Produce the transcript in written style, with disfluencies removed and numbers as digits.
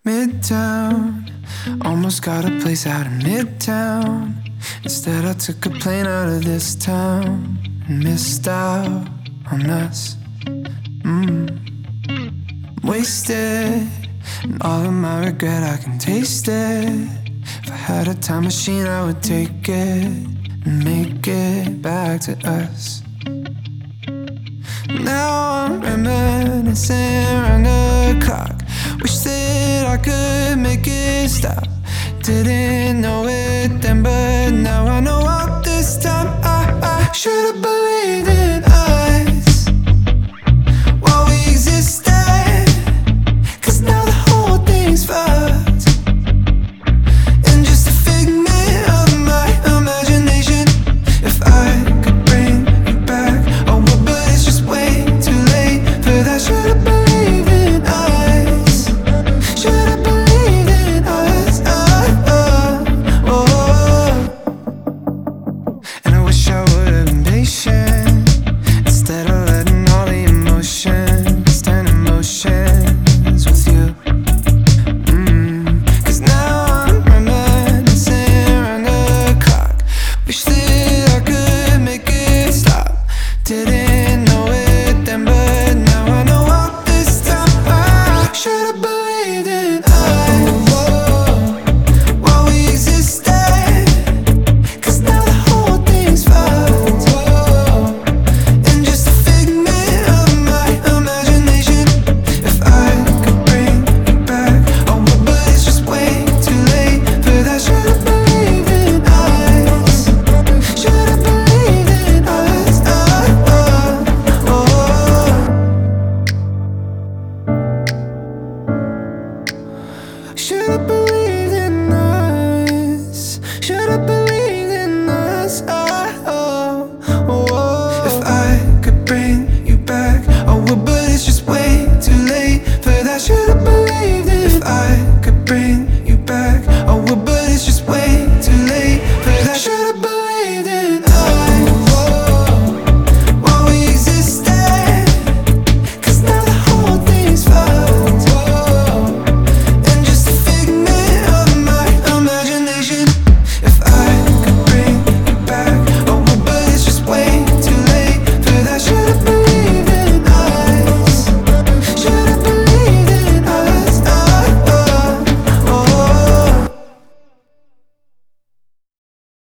Midtown, almost got a place out in Midtown. Instead I took a plane out of this town and missed out on us. Wasted, and all of my regret I can taste it. If I had a time machine I would take it and make it back to us. Now I'm reminiscing around the clock. Wish that I could make it stop. Didn't know it then, but now I know all this time. I should've believed in us while we existed, 'cause now the whole thing's fucked and just a figment of my imagination. If I could bring it back, I would, but it's just way too late for that. Should've believed in us. Should've believed in us. And I wish I would've been patient instead of letting all the emotions turn emotions with you. 'Cause now I'm reminiscing around the clock. Wish that I could make it stop. Didn't know it then, but now I know all this time. I should've believed in us while we existed, 'cause now the whole thing's fucked and just a figment of my imagination. If I could bring it back, I would, but it's just way too late for that. Should've believed in us. Should've believed in us. Should've believed